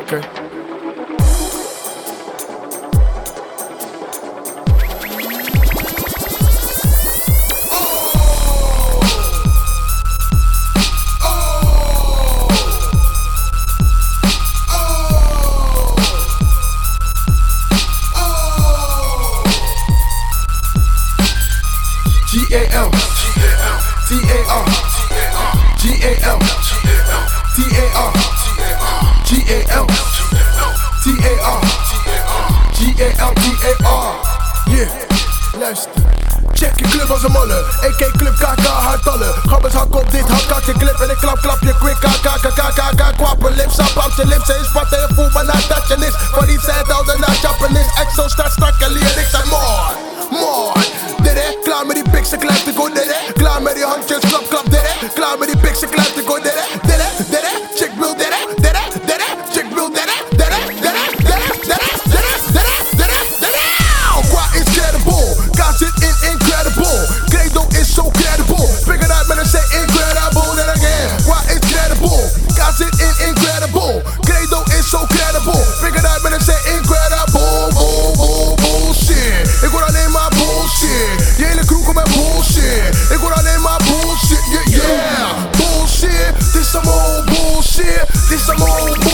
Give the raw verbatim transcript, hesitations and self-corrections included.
Okay. G A L T A R G A L T A R G A L T A R G A L T A R. Yeah, luister. Check je club als een molle, A K Club K K hardtallen. Gabbers hak op dit, hak kak je clip en ik klap klap je quick K K K K K K. Kwappen lips, sap op je lips en spatten je voelt maar naar dat je nis. Van die tijd al daarna Japanese, exo start strak en leer ik zijn mooi, mooi. Dit hè, klaar met die pikse klep te go dit hè. Klaar met die handjes, klap klap dit hè. Klaar met die pikse klep te go dit hè. Dit hè, dit hè, chick wil dit hè. Dit hè, dit hè, chick wil dit hè. Dit hè, dit hè, dit hè, dit hè, dit hè, dit hè, dit hè, dit hè. Qua incredible, K zit in incredible. Credo is so credible. Figure it out man and say incredible then again. Qua incredible, K zit in incredible. Credo is so credible. Figure it out man and say incredible. Bull, bull, bullshit. Ik hoor alleen maar bullshit. Je hele crew komt met bullshit. Ik hoor alleen maar bullshit. Yeah, yeah. Bullshit. This some old bullshit. This some old bullshit.